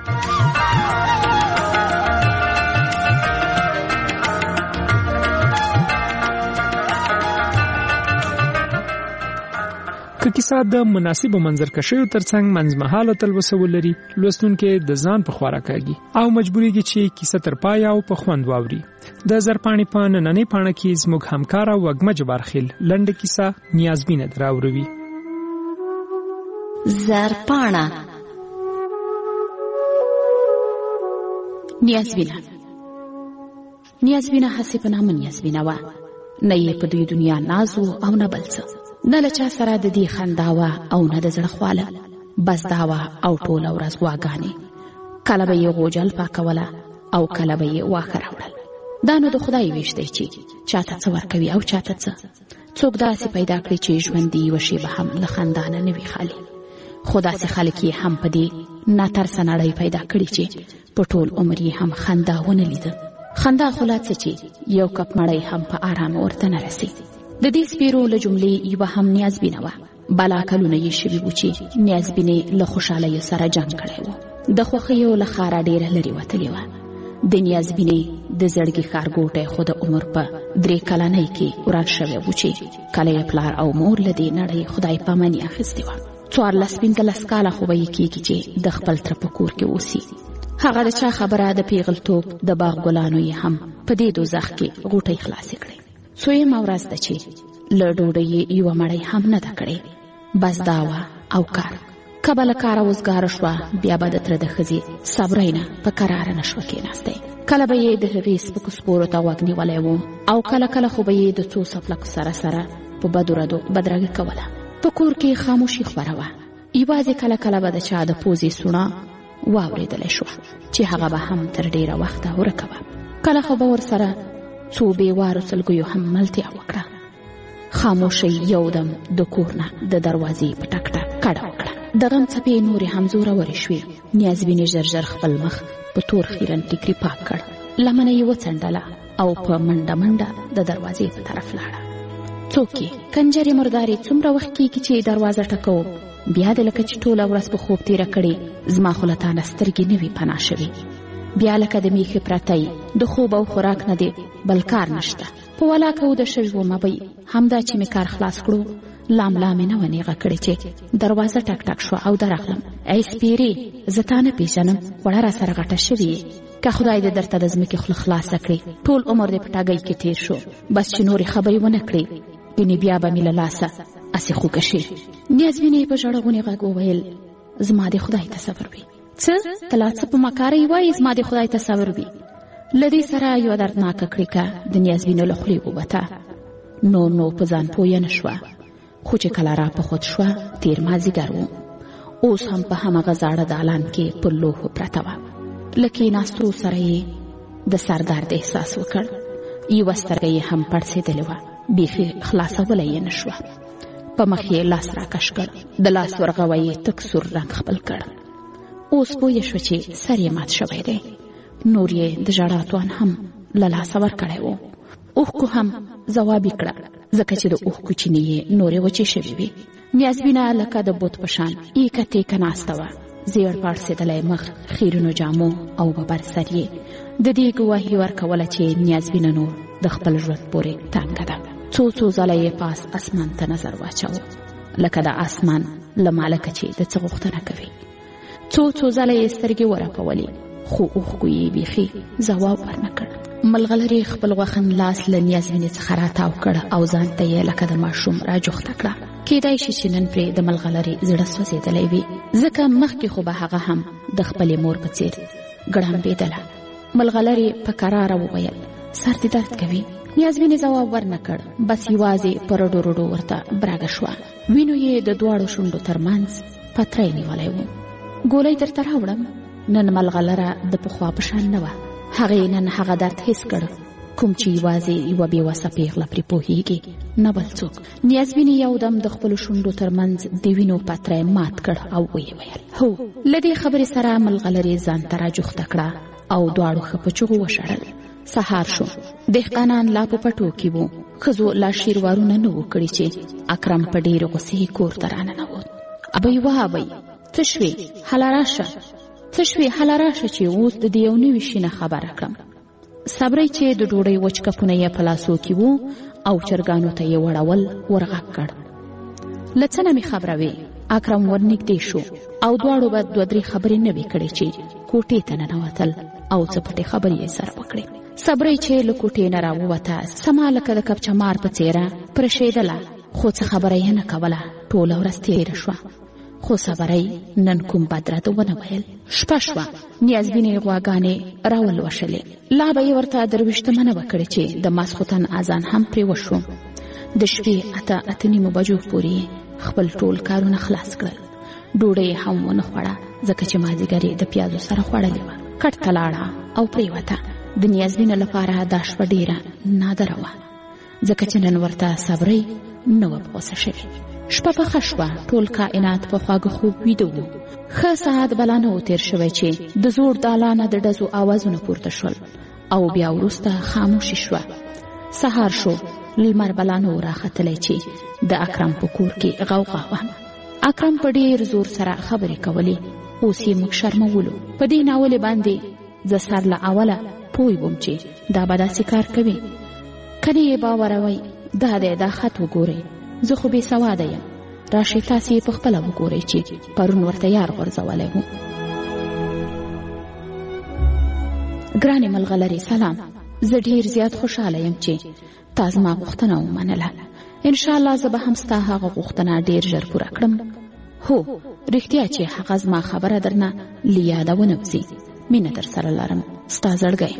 که کیسه د مناسب منظرکشیو ترڅنګ منځمهاله تلوسه ولري لوستونکو د ځان په خورا کاږي او مجبوریږي چې کیسه تر پای او په خوند واوري. د زرپاڼې په نننۍ پاڼه کې زموږ همکار او وګمه جبارخیل لنډه کیسه نیازبینه دراوروي. زرپاڼه نیازبینه نیازبینه هسې په نامه نیازبینه وه، نه یې په دوی دنیا ناز او نه بل څه، نه له چا سره د دې خندا وه او نه د زړه خواله، بس دا وه او ټوله ورځ غواګانې. کله به یې غوجل پاکوله او کله به یې واښه راوړل. دا نو د خدای ویش دی چې چاته څه ورکوي او چاته څه. څوک داسې پیدا کړي چې ژوند یې یوه شېبه هم له خندا نه وي خالي، خو داسې خلک یې هم په دې ناترسه نړۍ پیدا کړي چې په ټول عمر یې هم خندا ونه لیده. خندا خو لا څه چې یو کپ مړۍ هم په آرامه ورته نه رسي. د دې سپیرو له جملې یوه هم نیازبینه وه. بلا کلونه یې شوي وو چې نیازبینې له خوشحالیو سره جنګ کړی و. د خوښیو له ښاره ډېره لرې وتلې وه. د نیازبینې د زړګي ښارګوټی خو د عمر په 3 کلنۍ کې وران شوی و چې کله یې پلار او مور له دې نړۍ خدای پاماني اخیستې وه. 14-15 کاله خو به یې کېږي چې د خپل تره په کور کې اوسي. هغه د چا خبره د پیغلتوب د باغ ګلانو یې هم په دې دوزخ کې غوټۍ خلاصې کړې. څویمه ورځ ده چې له ډوډۍ یې یوه مړۍ هم نه ده کړې. بس دا وه او کار. که به له کاره وزګاره شوه بیا به د تره د ښځې صبری نه په کراره نه شوه کېناستی. کله به یې د هغې سپکو سپورو ته غوږ نیولی و او کله کله خو به یې د څو څپلکو سره سره په بدو ردو بدرګه کوله. په کور کې خاموشي خوره وه. یوازې کله کله به د چا د پوزې سوڼه واورېدلی شوه چې هغه به هم تر ډېره وخته ورکه وه. کله خو به ورسره څو بېوارو سلګیو هم ملتیا وکړه. خاموشۍ یودم د کور نه د دروازې په ټک ټک کډه وکړه. د غم څپې نورې هم زورورې شوې. نیازبینې ژر ژر خپل مخ په تور خیرن ټیکري پاک کړ. لمنه یې وڅنډله او په منډه منډه د دروازې په طرف لاړه. څوک یې کنجرې مردارې څومره وخت کېږي چې دروازه ټکوم، بیا دې لکه چې ټوله ورځ په خوب تېره کړې، زما خو له تا نه سترګې نه وي پناه شوې. بیا لکه د میخې پرتی د خوب او خوراک نه دی بل کار نشته. په ولاکه وده شوي ومه بی همدا چې مې کار خلاص کړو لاملا مې نه و نیغه کړې چې دروازه ټک ټک شوه او درغلم. ای سپیرې زه تا نه پېژنم، وړه را سره غټه شوې یې. که خدای دې درته د ځمکې خوله خلاصه کړې، ټول عمر دې په ټاګۍ کې تېر شو. بس چې نورې خبرې ونه کړې ګنې بیا به مې له لاسه اسې خوږه شي. نیازبینې په ژړغونې غږ وویل زما دې خدای ته صبر وي. څه ته لا څه په مکارۍ وایې زما دې خدای ته صبر وي. له دې سره یوه دردناکه کړیکه د نیازبینو له خولې ووته. نو په ځان پویه نه شوه، خو چې کله را په خود شوه تېر مازدیګر و. اوس هم په همغه زاړه دالان کې په لوښو پرته وه. له کېناستو سره یې د سر درد احساس وکړ. یوه سترګه یې هم پړسېدلې وه، بیخي خلاصولی یې نه شوه. په مخ یې لاس راکش کړ. د لاس ورغوی یې تک سور رنګ خپل کړ. اوس پوه شوه چې سر یې مات شوی دی. نور یې د ژړا توان هم له لاسه ورکړی و. اوښکو هم ځواب یې کړه، ځکه چې د اوښکو چینې یې نورې وچې شوې وې. نیازبینه لکه د بوت په شان ایکه تېکه ناسته وه. زیړ پاړسېدلی مخ، خیرونو جامو او ببر سر یې د دې ګواهي ورکوله چې نیازبینه نور د خپل ژوند پورې تنګه ده. څو ځله یې پاس اسمان ته نظر واچاوه، لکه د اسمان له مالکه چې د څه غوښتنه کوي. څو ځله یې سترګې ورپولې، خو اوښکو یې بیخي ځواب ورنه کړ. ملغلرې خپل غوښن لاس له نیازبینې څخه راتاو کړ او ځان ته یې لکه د ماشوم راجوخته کړه. کېدای شي چې نن پرې د ملغلرې زړه سوځېدلی وي، ځکه مخکې خو به هغه هم د خپلې مور په څېر ګړمبېدله. ملغلرې په کراره وویل سر دې درد کوي. نیازبینې ځواب ورنه کړ، بس یوازې په رډو رډو ورته براګه شوه. وینو یې د دواړو شونډو ترمنځ پتری نیولی و. ګولۍ درته راوړم. نن ملغلره د پخوا په شان نه وه. هغې نن هغه درد حس کړ کوم چې یوازې یوه بېوسه پیغله پرې پوهېږي، نه بل څوک. نیازبینې یودم د خپلو شونډو ترمنځ د وینو پتری مات کړ او ویې ویل هو. له دې خبرې سره ملغلرې ځان ته راجوخته کړه او دواړو ښه په چغو وشړل. سهار شو. دهقانان لا په پټو کې وو. ښځو لا شیروارونه نه وو کړي چې اکرم په ډېرې غوسې کور ته راننوت. ابۍ وه ابۍ څه شوې؟ هله راشه. څه شوې؟ هله راشه چې اوس د دې یو نوي شي نه خبره کړم. صبرۍ چې د ډوډۍ وچ کپونه یې په لاسو کې وو او چرګانو ته یې وړول ورغږ کړ. له څه نه مې خبره وې؟ اکرم ورنږدې شو او دواړو به 2-3 خبرې نه وې کړې چې کوټې ته ننوتل او څه پټې خبرې یې سره وکړې. صبرۍ چې له کوټې نه راووته سما لکه د کبچمار په څېره پرشېدله، خو څه خبره یې نه کوله. ټوله ورځ تېره شوه. خو صبري نن کوم بدرته ونه ویل. شپه شوه، نیازبینې غواګانې راول وشلې. لا به یې ورته درویشتمنه وکړې چې د ماسخوتن اذان هم پرې وشو. د شپې 8:30 بجو پورې خپل ټول کارونه خلاص کړل. ډوډۍ هم ونه خوړه ځکه چې مازیګر د پیازو سره خوړلې وه. کټ ته لاړه او پرېوته. د نیازبینې لپاره دا شپه ډېره نادره وه ځکه چې نن ورته صبري نه وه په غوسه شوې. شپه پخه شوه، ټول کائنات په خواږه خوب ویده و. ښه ساعت بلا نه و تېر شوی چې د زوړ دالانه د ډزو آوازونه پورته شول او بیا وروسته خاموشي شوه. سهار شو، لمر بلا نه و راختلی چې د اکرم په کور کې غوغا وه. اکرم په ډېر زور سره خبرې کولې. اوس یې موږ شرمولو. په دې ناولې باندې زه سر له اوله پوی وم چې دا به داسې کار کوي. کنې یې باوروئ دا دی، دا خط وګورئ. زه خو بې سواده یم. راشئ تاسې یې په خپله وګورئ چې پرون ورته یار غورځولی و. ګرانې ملغلرې سلام. زه ډېر زیات خوشحاله یم چې تا زما غوښتنه ومنله. انشاءالله زه به هم ستا هغه غوښتنه ډېر ژر پوره کړم. هو رښتیا چې هغه زما خبره درنه له یاده ونه وځي. مینه در سره لرم، ستا زړګی.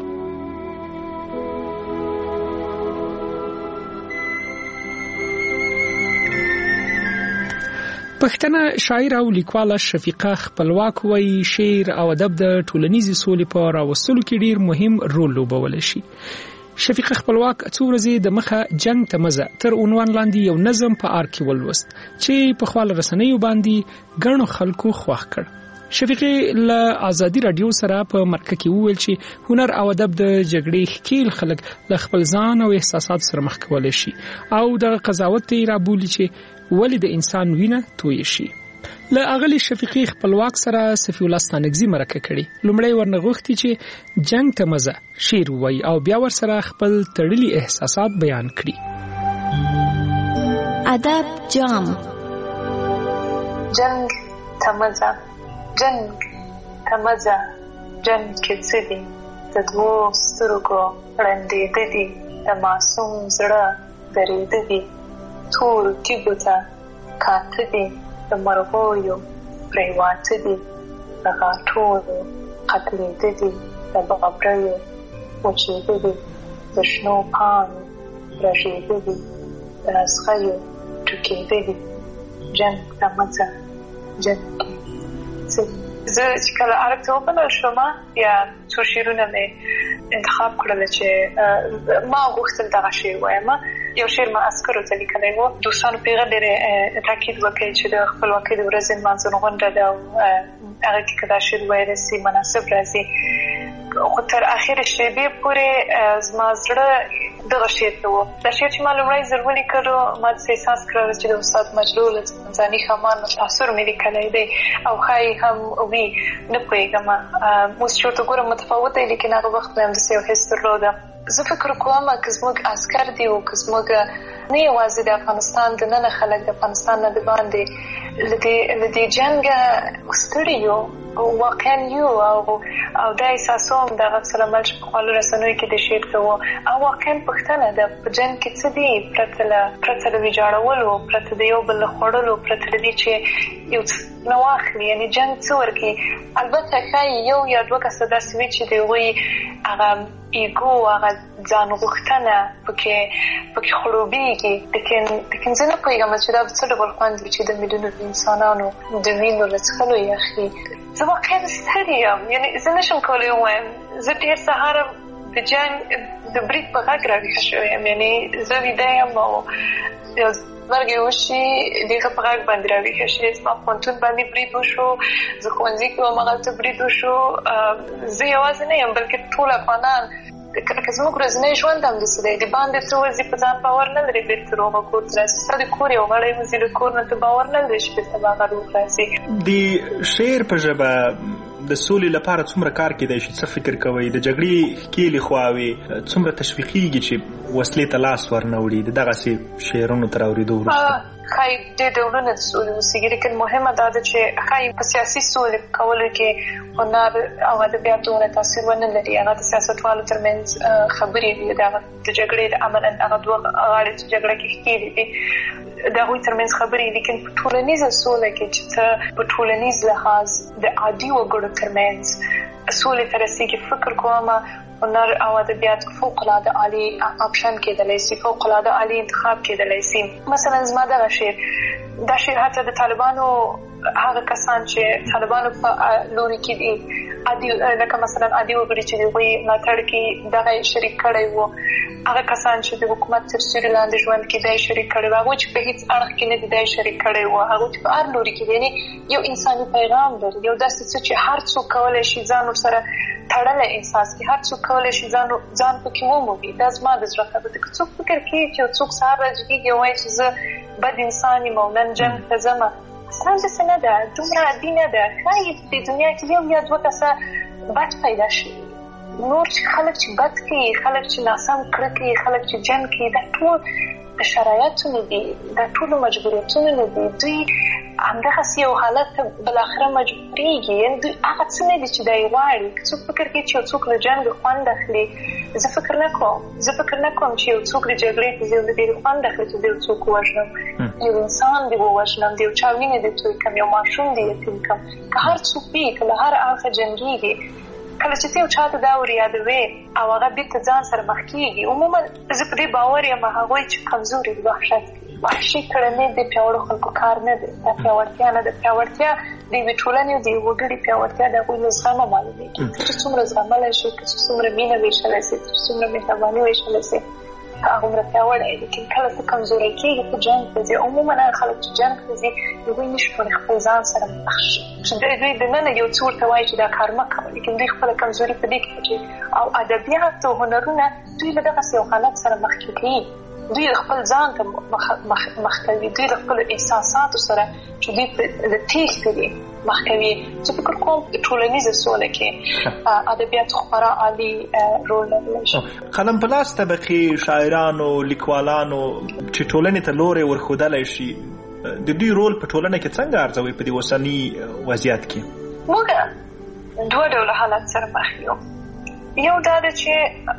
پښتنه شاعر او لیکواله شفیقه خپلواک وایي شعر او ادب د ټولنیزې سولې په راوستلو کې ډیر مهم رول لوبولی شي. شفیقه خپلواک څو ورځې د مخه جنگ ته مزه تر عنوان لاندې یو نظم په آر کې ولوست چې په خپل رسنیو باندې ګڼو خلکو خوښ کړ. شفیقه له آزادي رادیو سره په مرکه کې وویل چې هنر او ادب د جګړې ښکیل خلک له خپل ځان او احساسات سره مخ کولی شي او د قضاوت یې رابولي چې ولې د انسان وینه توی شي. له اغلی شفیقه خپلواک سره صفی الله ستانکزی مرکه کړي. لومړی ورنه غوښتي چې جنگ ته مزه شعر وایي او بیا ورسره خپل تړلي احساسات بیان کړي. ادب جام. جنگ ته مزه، جنگ ته مزه، جنگ کې څه دي؟ د دوو سترګو ړندېده دي، د معصوم زړه درېده دي، ټول تیږو ته کاته دي، د مرغویو پرېواته دي، د غاټولو قتلېده دي، د بابریو وچېده دي، د شنو پاڼو رژېده دي، د نسخیو ټوکېده دي. جنگ ته مزه، جنگ کې څه دي؟ زه چې کله عرب ته وبلل شوم یا څو شعرونه مې انتخاب کړل چې ما غوښتل دغه شعر وایم. یو شعر ما عسکرو ته لیکلی و. دوستانو پرې ډېر تاکید وکړی چې د خپلواکۍ د ورځې نمانځنه غونډه ده او هغه کې که دا شعر ویلی سي مناسب راځي. خو تر اخرې شېبې پورې زما زړه دغه شعر ته و. دا شعر چې ما لومړی ځل ولیکلو ما داسې احساس کړل چې د استاد مجلول ځاني خمان تاثر مې لیکلی دی او ښایي هم وي، نه پوهېږم. اوس چې ورته ګورم متفاوت دی، لیکن هغه وخت مې همداسې یو حس درلوده. زه فکر کوم که زموږ عسکر دي او که زموږ نه یوازې د افغانستان د ننه خلک د افغانستان نه د باندې له دې جنګه ستړي یو واقعا یو او دا احساسوم دغه سلامل چې په خپلو رسنیو کې د شعر ته و او واقعا پوښتنه ده په جنګ کې څه دي پرته له ویجاړولو، پرته د یو بل له خوړلو، پرته له دې چې یو څه نه واخلي. یعنې جنګ څه ورکوي؟ البته ښایي یو یا دوه کسه داسې وي چې د هغوی هغه ایګو، هغه ځان غوښتنه پکې خړوبېږي. لیکن زه نه پوهېږم چې دا به څه ډول خوند وي چې د میلیونو انسانانو د وینو له څښلو یې اخلي. زه واقعا ستړې یم، یعنې زه نشم کولی ووایم. زه ډېر سهاره د جنګ د برید په غږ راویښه شوې یم، یعنې زه ویده یم او یو مرګ وشي دغه په غږ باندې راویښه شي. زما پوهنتون باندې برید وشو، زه ښوونځي کې وم هغلته برید وشو. زه یوازې نه یم بلکې ټول افغانان. که زموږ ورځنی ژوند همداسې دی، د باندې څه ورځي په ځان باور نه لري بېرته روغه کور ته راسي. ستا د کور یو غړی وځي له کور نه ته باور نه لري چې بېرته به هغه روغ راسي. د شعر په ژبه د سولې لپاره څومره کار کېدای شي؟ څه فکر کوئ؟ د جګړې ښکېلې خواوې څومره تشویقېږي چې وسلې ته لاس ورنه وړي د دغسې شعرونو تر اورېدو وروسته؟ ښایي ډېر ډولونه د سولې اوسېږي، لیکن مهمه دا ده چې ښایي په سیاسي سولې کولو کې هنر او ادبیات دومره تاثیر ونه لري. هغه د سیاستوالو ترمنځ خبرې دي، د جګړې عملاً هغه دوه غاړې چې جګړه کې ښکېلې دي. د هغوی ترمنځ خبرې، لیکن په ټولنیزه سوله کې چې ته په ټولنیز لحاظ د عادي وګړو ترمنځ سولې ته رسېږي، فکر کوم هنر او ادبیات فوق العاده عالی اپشن کېدلی شي، فوق العاده عالی انتخاب کېدلی شي. مثلا زما دغه شعر هڅه د طالبانو هغه کسان چې طالبانو په لوري کې دي عادي، لکه مثلا عادي وګړي چې دوی ملاتړ کې دغه شریک کړی وو، هغه کسان چې د حکومت تر سیوري لاندې ژوند کې دی شریک کړی وو، هغوی چې په هېڅ اړخ کې نه دي دی شریک کړی وو، هغوی چې په هر لوري کې دي. یعنې یو انساني پیغام لري، یو داسې څه چې هر څوک کولی شي ځان ورسره تړلی احساس کړي، هر څوک کولی شي ځان پکې ومومي. دا زما د زړه خبره ده. که څوک فکر کوي چې یو څوک سهار راجګېږي او وایي چې زه بد انسان یم او نن جنګ ته ځمه، اصلا داسې نه ده، دومره عادي نه ده. ښایي په دنیا کې یو یا دوه کسه بد پیدا شي، نور خلک چې بد کوي، خلک چې ناسم کړه کوي، خلک چې جنګ کوي، دا ټول د شرایطو نه دي، دا ټول مجبوریتونه نه دي. دوی همدغسې یو حالت ته بالاخره مجبورېږي. یعنې دوی هغه څه نه دي چې دی غواړي. که څوک فکر کوي چې یو څوک له جنګ خوند اخلي، زه فکر نه کوم چې یو څوک د جګړې ته ځي او د دې خوند اخلي چې د یو څوک ووژنم، یو انسان دې ووژنم، د یو چا وینې دې توی کړم، یو ماشوم دې یتیم کړم. که هر څوک وي، که له هر اړخه جنګېږي، کله چې ته یو چاته دا وریادوې او هغه بېرته ځان سره مخ کېږي، عموما زه په دې باور یم هغوی چې کمزوري دي، وحشي کړنې د پیاوړو خلکو کار نه دی. دا پیاوړتیا نه ده. پیاوړتیا د یوې ټولنې او د یو وګړي پیاوړتیا د هغوی له زغمه معلومېږي. چې څومره زغملی شي، که څومره مینه ویشلی شي، که څومره مهرباني ویشلی شي، هغومره پیاوړی. لیکن کله ته کمزوری کېږي، ته جنګ ته ځې. عموما هغه خلک چې جنګ ته ځي هغوی نشي کولی خپل ځان سره مخ شي، چې دوی دننه یو څه ورته وایي چې دا کار مه کوه، لیکن دوی خپله کمزوري په دې کې پټوي. او ادبیات او هنرونه دوی له دغسې یو حالت سره مخ کوي. دوی خپل ځان ته مخ کوي، دوی له خپلو احساساتو سره چې دوی له تېښتې دي مخ کوي. زه فکر کوم د ټولنیزه سوله کې ادبیاتو خورا عالي رول لرلی شي. قلم په لاس طبقې شاعرانو، لیکوالانو چې ټولنې ته لوری ورښودلی شي، د دوی رول په ټولنه کې څنګه ارزوي په دې اوسني وضعیت کې؟ موږ دوه ډوله حالت سره مخ یو. یو دا ده چې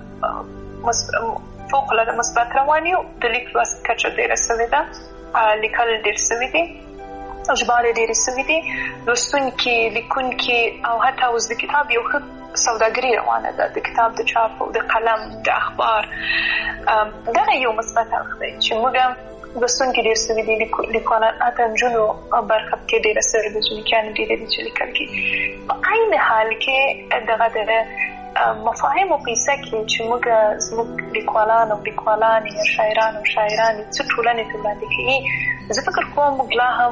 فوق العاده مثبت روان یو، د لیک لوست کچه ډېره سوې ده، لیکل ډېر سوي دي، ژباړې ډېرې سوي دي، لوستونکي، لیکونکي او حتی اوس د کتاب یو ښه سوداګري روانه ده، د کتاب د چاپ او د قلم د اخبار. دغه یو مثبت اړخ دی چې موږ لوستونکي ډېر سوي دي، لیکوالان حتی نجونو برخه کې ډېره سوې ده چې لیکیانې ډېرې دي چې لیکل کوي. په عین حال کې دغه د مفاهیمو په کیسه کې چې موږ زموږ لیکوالان او لیکوالانې یا شاعران او شاعرانې څه ټولنې ته وړاندې کوي، زه فکر کوم موږ لا هم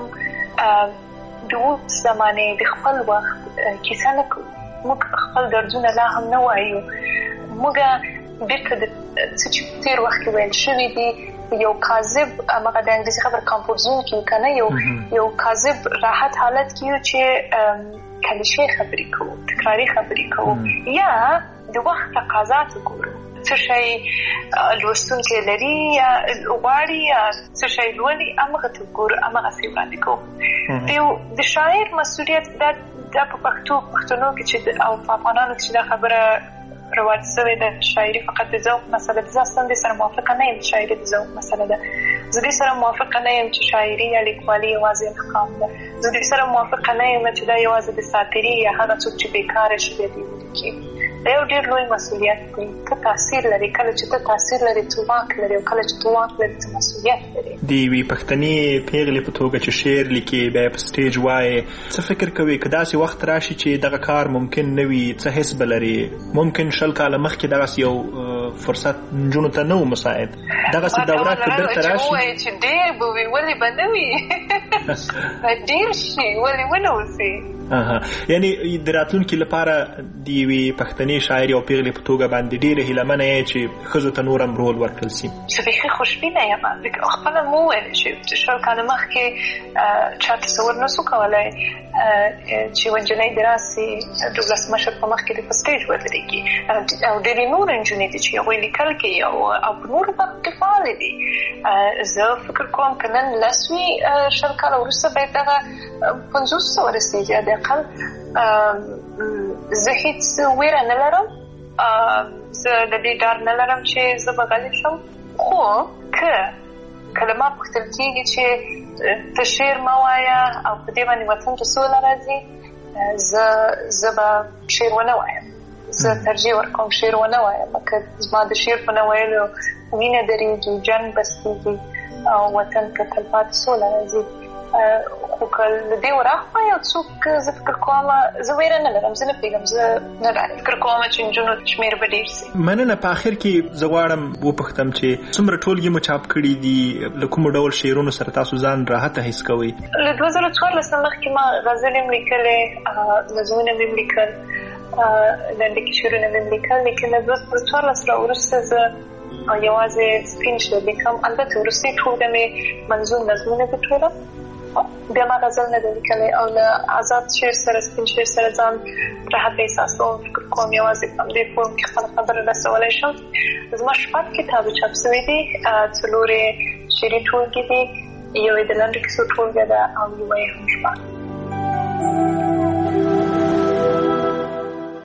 د اوس زمانې د خپل وخت کیسه نه کوو. موږ خپل دردونه لا هم نه وایو. موږ بېرته د څه چې په تېر وخت کې ویل شوي دي یو کاذب، هغه د انګلیسي خبره کمفورټ زون کې که نه، یو کاذب راحت حالت کې یو چې کلیشې خبرې کوو، تکراري خبرې کوو، یا د وخت تقاضا ته ګورو. څه شی لوستونکی لري یا غواړي یا څه شی لولي، همغه ته ګورو، همغسې وړاندې کوو. د شاعر مسؤلیت دا په پښتنو کې چې او په افغانانو کې چې دا خبره رواج شوې ده، شاعري فقط د ذوق مسله ده. زه اصلا دې سره موافقه نه یم چې شاعري د ذوق مسله ده. زه دې سره موافقه نه یم چې شاعري یا لیکوالي یوازې انتقام ده. زه دې سره موافقه نه یم چې دا یوازې د ساتیري یا هغه څوک چې بیکاره شي بیا دې ولیکي. دا یو ډېر لوی مسؤلیت دی. ته تاثیر لري. کله چې ته تاثیر لري ته واک لري، او کله چې ته واک لري ته مسؤلیت لري. د یوې پښتنې پیغلې په توګه چې شعر لیکي، بیا په سټیج وایي، څه فکر کوي که داسې وخت راشي چې دغه کار ممکن نه وي، څه حس به لري؟ ممکن 20 کاله مخکې دغسې یو فرصت نجونو ته نه و مساعد، دغسې دوره که دلته راشي چې ډېر به وي، ولې به نه وي؟ ډېر شي، ولې ونه اوسي؟ یعنی د راتلونکي لپاره د یوې پښتنې شاعرې او پیغلې په توګه باندې ډېره هیلهمنه یې چې ښځو ته نور هم رول ورکړل شي. زه بیخي خوشبینه یم. خپله مو وویل چې 20 کاله مخکې چا تصور نسو کولی چې یوه نجلۍ د راسې د ولسمشر په مخ کې د په سټیج ودرېږي، او ډېرې نورې نجونې دي چې هغوی لیکل کوي او په نورو برخو کې فعالې دي. زه فکر کوم که نن 20 کاله وروسته باید دغه 50 ته ورسېږي حداقل. زه هېڅ ویره نه لرم، زه د دې ډار نه لرم چې زه به غلې شم. خو که کلمه پوښتل کېږي چې ته شعر مه وایه او په دې باندې وطن ته سوله راځي، زه به شعر ونه وایم، زه ترجیح ورکوم شعر ونه وایم، که زما د شعر په نه ویلو وینه درېږي، جنګ بستېږي او وطن ته تلپاتې سوله راځي. خو که له دې وراخوا یو څوک زه فکر کوم، زه ویره نه لرم، زه نه پوهېږم، زه نه فکر کوم چې نجونو شمېر به ډېر سي. مننه. په آخر کې زه غواړم وپوښتم چې څومره ټولګي مو چاپ کړي دي، له کومو ډول شعرونو سره تاسو ځان راحته حس کوئ؟ له 2014 مخکې ما غزلې مې لیکلې، نظمونه مې لیکل، لنډکي شعرونه مې لیکل، لیکن له 2014 راوروسته زه یوازې سپین شعر لیکم. البته وروستۍ ټولګه مې منظوم نظمونه دي ټوله، بیا ما غزل نه دی لیکلی او له آزاد شعر سره سپین شعر سره ځان راحت احساسوم. فکر کوم یوازې په همدې فورم کې خپله خبره رسولی شم. زما 6 کتابه چاپ سوي دي، 4 شعري ټولګې دي، یو یې د لنډو کیسو ټولګه ده او یو یې هم شپږ.